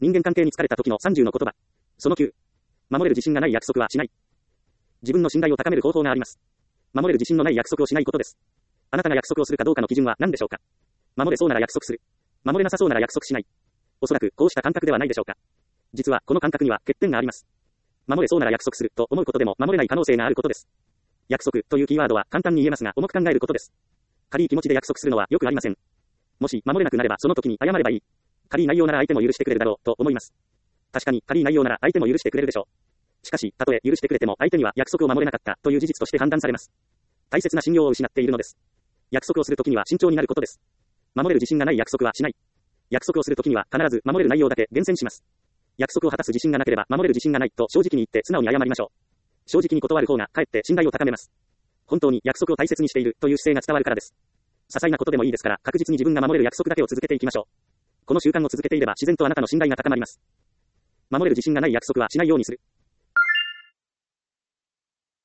人間関係に疲れた時の30の言葉。その9。守れる自信がない約束はしない。自分の信頼を高める方法があります。守れる自信のない約束をしないことです。あなたが約束をするかどうかの基準は何でしょうか。守れそうなら約束する。守れなさそうなら約束しない。おそらくこうした感覚ではないでしょうか。実はこの感覚には欠点があります。守れそうなら約束すると思うことでも守れない可能性があることです。約束というキーワードは簡単に言えますが重く考えることです。軽い気持ちで約束するのはよくありません。もし守れなくなればその時に謝ればいい。軽い内容なら相手も許してくれるだろうと思います。確かに軽い内容なら相手も許してくれるでしょう。しかし、たとえ許してくれても相手には約束を守れなかったという事実として判断されます。大切な信用を失っているのです。約束をするときには慎重になることです。守れる自信がない約束はしない。約束をするときには必ず守れる内容だけ厳選します。約束を果たす自信がなければ守れる自信がないと正直に言って素直に謝りましょう。正直に断る方がかえって信頼を高めます。本当に約束を大切にしているという姿勢が伝わるからです。些細なことでもいいですから確実に自分が守れる約束だけを続けていきましょう。この習慣を続けていれば自然とあなたの信頼が高まります。守れる自信がない約束はしないようにする。